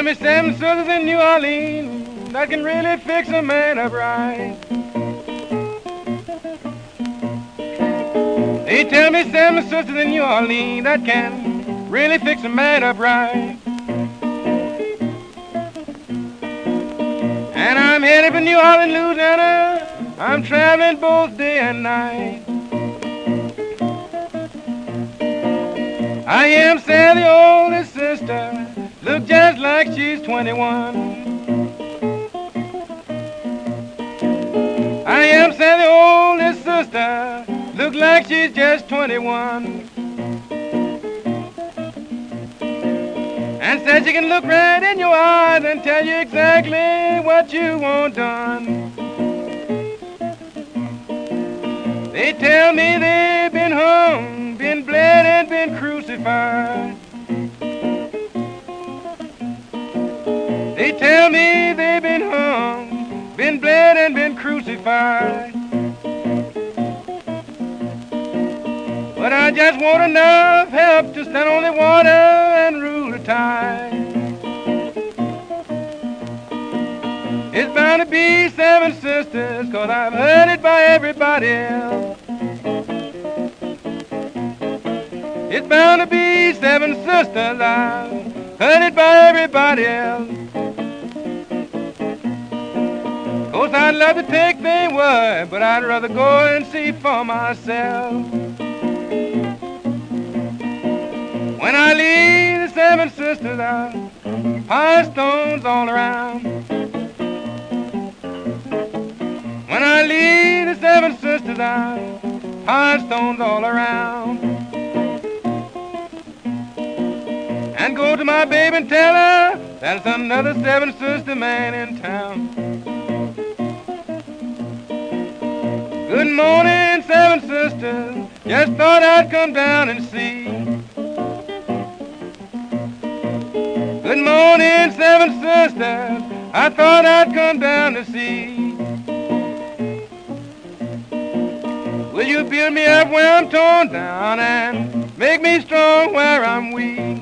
me 7 sisters in New Orleans that can really fix a man up right. They tell me 7 sisters in New Orleans that can really fix a man up right. And I'm headed for New Orleans, Louisiana. I'm traveling both day and night. I am Sally, the oldest sister, look just like she's 21. I am Sally, the oldest sister, look like she's just 21. And said she can look right in your eyes and tell you exactly what you want done. They tell me they've been hung, been bled and been crucified. They tell me they've been hung, been bled and been crucified. But I just want enough help to stand on the water and rule the tide. It's bound to be 7 sisters, 'cause I've heard it by everybody else. It's bound to be 7 sisters, I've heard it by everybody else. 'Course I'd love to take their word, but I'd rather go and see for myself. When I leave the 7 sisters out, pile stones all around. When I leave the 7 sisters out, pile stones all around. And go to my baby and tell her there's another 7 sister man in town. Good morning, 7 sisters, just thought I'd come down and see. Good morning, 7 sisters, I thought I'd come down to see. Will you build me up where I'm torn down and make me strong where I'm weak?